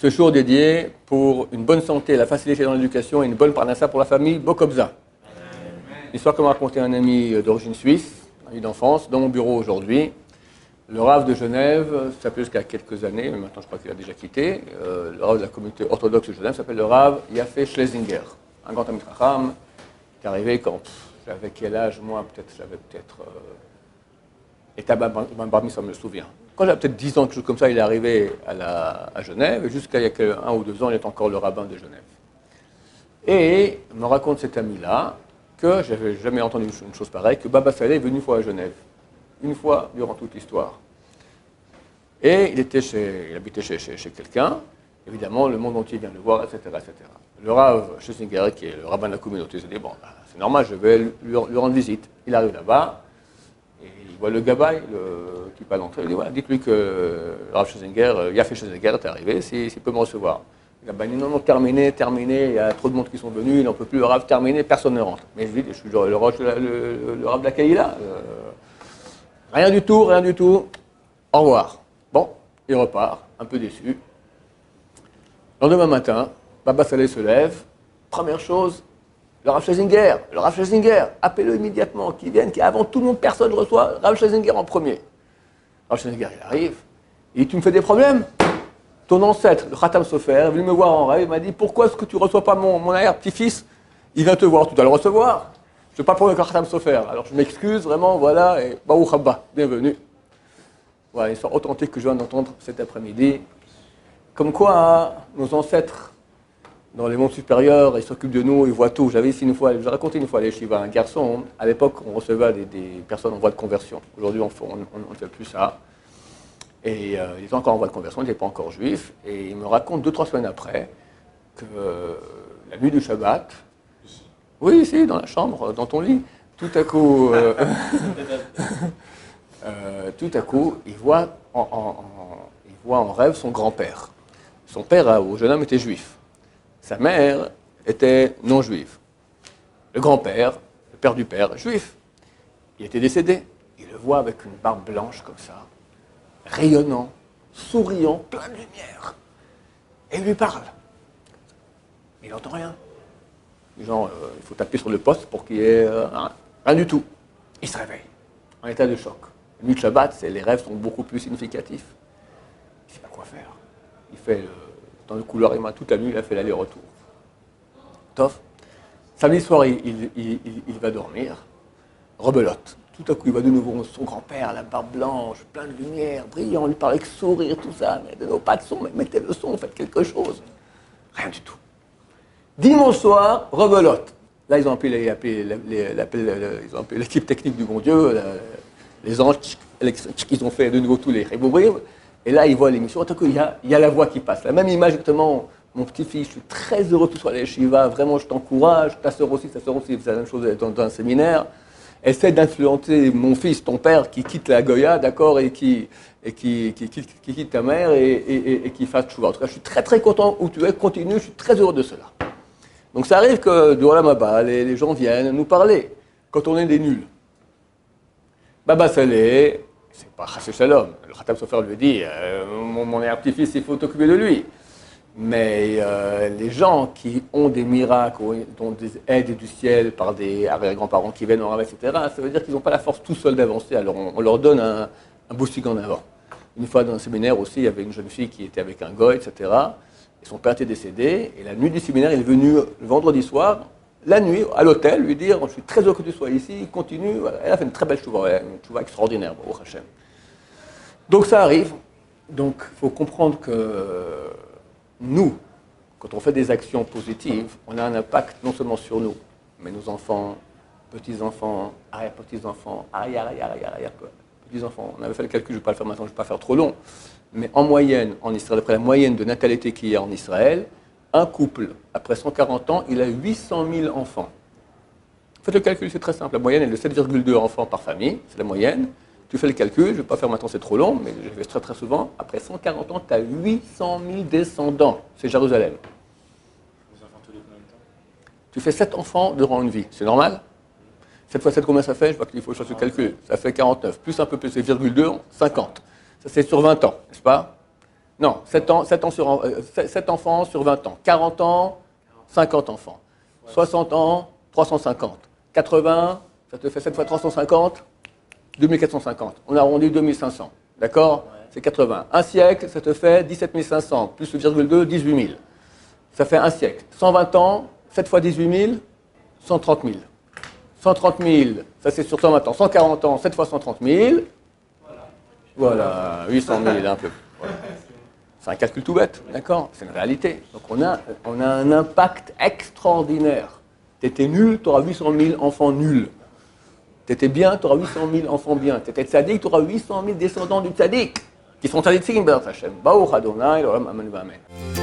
ce jour dédié pour une bonne santé, la facilité dans l'éducation et une bonne parnassa pour la famille Bokobza. L'histoire que m'a raconté un ami d'origine suisse, un ami d'enfance, dans mon bureau aujourd'hui. Le Rav de Genève s'appelait jusqu'à quelques années, mais maintenant je crois qu'il a déjà quitté. Le Rav de la communauté orthodoxe de Genève s'appelle le Rav Yafé Schlesinger, un grand Talmid Chacham qui est arrivé quand j'avais quel âge, moi j'avais peut-être Eta Bar Mitzvah, je me souviens. Quand j'avais peut-être 10 ans, quelque chose comme ça, il est arrivé à Genève, et jusqu'à il y a 1 ou 2 ans, il est encore le rabbin de Genève. Et il me raconte cet ami-là que j'avais jamais entendu une chose pareille, que Baba Saleh est venu une fois à Genève. Une fois durant toute l'histoire. Et il habitait chez quelqu'un, évidemment, le monde entier vient le voir, etc., etc. Le Rav Schlesinger, qui est le rabbin de la communauté, se dit, bon, c'est normal, je vais lui rendre visite. Il arrive là-bas, et il voit le gabaï qui pas d'entrée, il dit, voilà, dites-lui que le Rav Schlesinger, Yafé Schlesinger est arrivé, s'il peut me recevoir. Le gabaï dit, non, terminé, il y a trop de monde qui sont venus, il n'en peut plus, le Rav terminé, personne ne rentre. Mais je lui dis, je suis le Rav de la Kaïla. Rien du tout. Au revoir. Bon, il repart, un peu déçu. Le lendemain matin, Baba Saleh se lève. Première chose, le Rav Schlesinger, appelez-le immédiatement, qu'il vienne, qu'avant tout le monde, personne ne reçoit Rav Schlesinger en premier. Rav Schlesinger, il arrive. Il dit, tu me fais des problèmes? Ton ancêtre, le Khatam Sofer, est venu me voir en rêve, il m'a dit, pourquoi est-ce que tu ne reçois pas mon arrière-petit-fils? Il vient te voir, tu dois le recevoir. Je ne parle pas pour le Khatam Sofer, alors je m'excuse vraiment, voilà, et Baruch Haba, bienvenue. Voilà l'histoire authentique que je viens d'entendre cet après-midi. Comme quoi, nos ancêtres, dans les mondes supérieurs, ils s'occupent de nous, ils voient tout. J'avais ici une fois, j'ai raconté une fois à l'Eshiva, un garçon, à l'époque, on recevait des personnes en voie de conversion. Aujourd'hui, on ne fait plus ça. Et il était encore en voie de conversion, il n'était pas encore juif, et il me raconte 2-3 semaines après que la nuit du Shabbat, oui, ici, dans la chambre, dans ton lit. Tout à coup, il voit en rêve son grand-père. Son père, au jeune homme, était juif. Sa mère était non juive. Le grand-père, le père du père, juif. Il était décédé. Il le voit avec une barbe blanche comme ça, rayonnant, souriant, plein de lumière. Et il lui parle. Il n'entend rien. Genre, il faut taper sur le poste pour qu'il y ait rien du tout. Il se réveille, en état de choc. La nuit de Shabbat, les rêves sont beaucoup plus significatifs. Il ne sait pas quoi faire. Il fait, dans le couloir, toute la nuit, il a fait l'aller-retour. Tof. Samedi soir, il va dormir. Rebelote. Tout à coup, il voit de nouveau son grand-père, la barbe blanche, plein de lumière, brillant, lui parle avec sourire, tout ça. Mais de nos pas de son, mais mettez le son, faites quelque chose. Rien du tout. Dimanche soir, rebelote. Là, ils ont appelé l'équipe technique du bon Dieu, les anges, ils ont fait de nouveau tous les rébobrim. Et là, ils voient l'émission. Tout à coup, il y a la voix qui passe. La même image, exactement. Mon petit-fils, je suis très heureux que tu sois à l'Eshiva. Vraiment, je t'encourage. Ta sœur aussi, c'est la même chose dans un séminaire. Essaie d'influencer mon fils, ton père, qui quitte la Goya, d'accord, et qui quitte ta mère et qui fasse tchouva. En tout cas, je suis très, très content où tu es. Continue, je suis très heureux de cela. Donc ça arrive que du Olam Haba, les gens viennent nous parler quand on est des nuls. Baba Saleh, c'est pas Chassé Shalom. Le Khatam Sofer lui dit mon petit-fils, il faut t'occuper de lui. Mais les gens qui ont des miracles, qui ont des aides du ciel par des arrière-grands-parents qui viennent en rêve, etc., ça veut dire qu'ils n'ont pas la force tout seuls d'avancer. Alors on leur donne un boosting en avant. Une fois dans un séminaire aussi, il y avait une jeune fille qui était avec un goy, etc., et son père était décédé, et la nuit du séminaire, il est venu le vendredi soir, la nuit, à l'hôtel, lui dire « Je suis très heureux que tu sois ici, continue. » Voilà. Elle a fait une très belle chouva, une chouva extraordinaire, au Hachem. Donc ça arrive. Donc il faut comprendre que nous, quand on fait des actions positives, on a un impact non seulement sur nous, mais nos enfants, petits-enfants, arrière-petits-enfants, petits-enfants. On avait fait le calcul, je ne vais pas le faire maintenant, je ne vais pas faire trop long. Mais en moyenne, en Israël, après la moyenne de natalité qu'il y a en Israël, un couple, après 140 ans, il a 800 000 enfants. Faites le calcul, c'est très simple. La moyenne est de 7,2 enfants par famille, c'est la moyenne. Tu fais le calcul, je ne vais pas faire maintenant, c'est trop long, mais je fais très très souvent. Après 140 ans, tu as 800 000 descendants. C'est Jérusalem. Tu fais 7 enfants durant une vie, c'est normal? 7 fois 7, combien ça fait? Je vois qu'il faut changer le calcul. Ça fait 49, plus un peu plus, c'est 0,2, 50. Ça, c'est sur 20 ans, n'est-ce pas? Non, 7 enfants sur 20 ans. 40 ans, 50 enfants. 60 ans, 350. 80, ça te fait 7 fois 350, 2450. On arrondit 2500. D'accord? C'est 80. Un siècle, ça te fait 17 500. Plus le virgule 2, 18 000. Ça fait un siècle. 120 ans, 7 fois 18 000, 130 000. 130 000, ça c'est sur 120 ans. 140 ans, 7 fois 130 000. Voilà, 800 000, un peu. Voilà. C'est un calcul tout bête, d'accord? C'est une réalité. Donc on a un impact extraordinaire. Tu étais nul, tu auras 800 000 enfants nuls. Tu étais bien, tu auras 800 000 enfants bien. Tu étais tzaddik, tu auras 800 000 descendants du tzaddik, qui sont tzaddikim, Baruch Hashem. Baruch Adonai, l'olam, amen, amen.